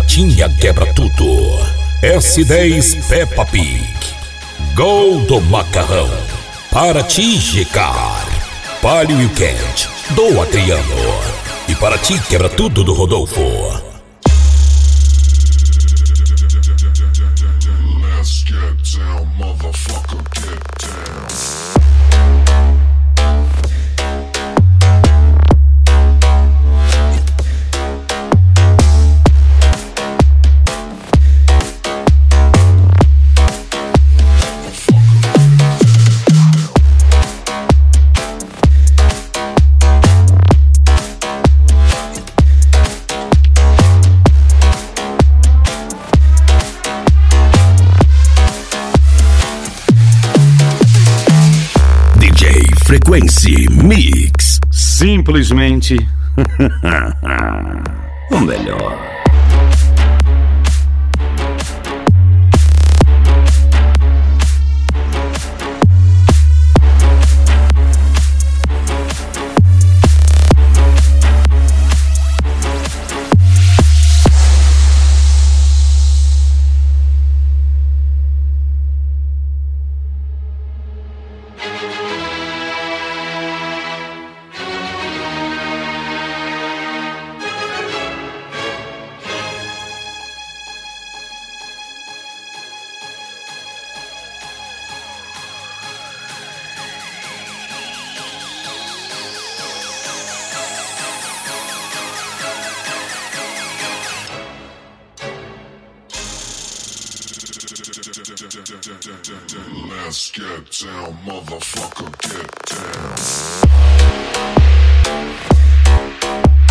Pitinha quebra tudo. S10 Peppa Pig. Gol do Macarrão. Para ti, Gecar. Palio e o Kent do Adriano. E para ti, quebra tudo do Rodolfo. Let's get down, motherfucker, get down. Frequência Mix. Simplesmente o melhor. Let's get down, motherfucker, get down.